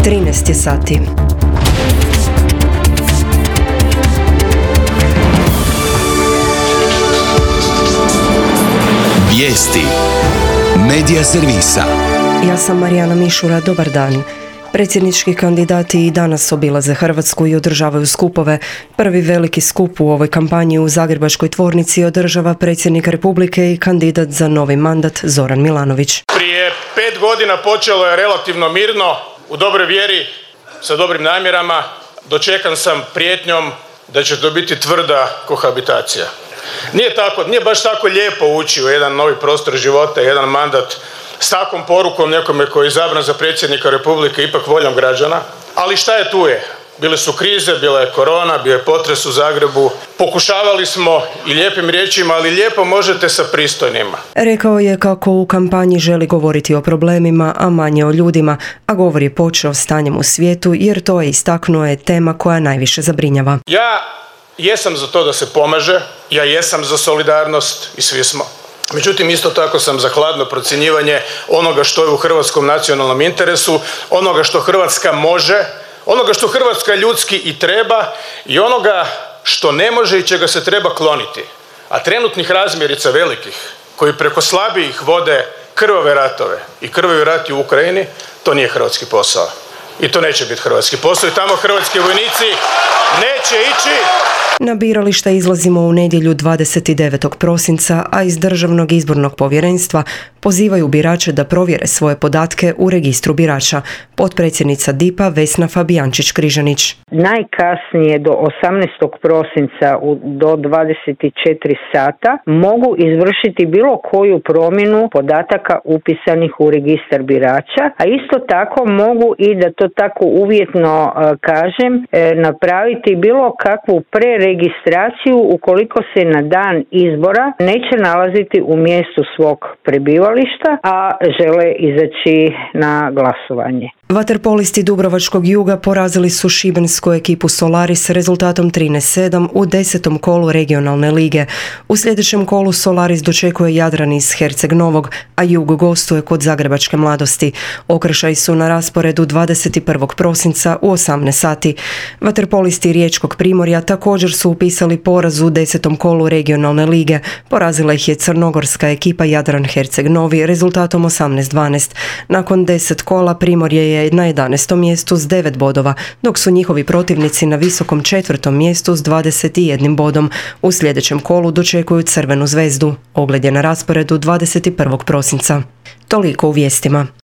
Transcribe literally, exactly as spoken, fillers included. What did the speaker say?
trinaest je sati. Vijesti Medija servisa. Ja sam Marijana Mišura, dobar dan. Predsjednički kandidati i danas obilaze Hrvatsku i održavaju skupove. Prvi veliki skup u ovoj kampanji u Zagrebačkoj tvornici održava predsjednik Republike i kandidat za novi mandat Zoran Milanović. Prije pet godina počelo je relativno mirno, u dobroj vjeri, sa dobrim namjerama. Dočekan sam prijetnjom da će to biti tvrda kohabitacija. Nije tako, nije baš tako lijepo ući u jedan novi prostor života, jedan mandat s takvom porukom nekome koji je izabran za predsjednika Republike ipak voljom građana. Ali šta je tu je? Bile su krize, bila je korona, bio je potres u Zagrebu. Pokušavali smo i lijepim riječima, ali lijepo možete sa pristojnima. Rekao je kako u kampanji želi govoriti o problemima, a manje o ljudima, a govor je počeo stanjem u svijetu jer to je istaknuo je tema koja najviše zabrinjava. Ja jesam za to da se pomaže, ja jesam za solidarnost i svi smo. Međutim, isto tako sam za hladno procjenjivanje onoga što je u hrvatskom nacionalnom interesu, onoga što Hrvatska može, onoga što Hrvatska ljudski i treba i onoga što ne može i čega se treba kloniti. A trenutnih razmjerica velikih, koji preko slabijih vode krvave ratove i krvavi rati u Ukrajini, to nije hrvatski posao. I to neće biti hrvatski posao i tamo hrvatski vojnici neće ići. Na birališta izlazimo u nedjelju dvadeset devetog prosinca, a iz Državnog izbornog povjerenstva pozivaju birače da provjere svoje podatke u registru birača. Potpredsjednica D I P-a Vesna Fabijančić-Križanić. Najkasnije do osamnaestog prosinca do dvadeset četiri sata mogu izvršiti bilo koju promjenu podataka upisanih u registar birača, a isto tako mogu i, da to tako uvjetno kažem, napraviti bilo kakvu preregistraciju ukoliko se na dan izbora neće nalaziti u mjestu svog prebivališta, a žele izaći na glasovanje. Vaterpolisti Dubrovačkog juga porazili su šibensku ekipu Solaris rezultatom trinaest sedam u desetom kolu regionalne lige. U sljedećem kolu Solaris dočekuje Jadran iz Herceg Novog, a Jug gostuje kod Zagrebačke Mladosti. Okršaji su na rasporedu dvadeset prvog prosinca u osamnaest sati. Vaterpolisti Riječkog Primorja također su upisali poraz u desetom kolu regionalne lige. Porazila ih je crnogorska ekipa Jadran Herceg Novi rezultatom osamnaest dvanaest. Nakon deset kola Primorje je na jedanaestom mjestu s devet bodova, dok su njihovi protivnici na visokom četvrtom mjestu s dvadeset jednim bodom. U sljedećem kolu dočekuju Crvenu zvezdu. Ogled je na rasporedu dvadeset prvog prosinca. Toliko u vijestima.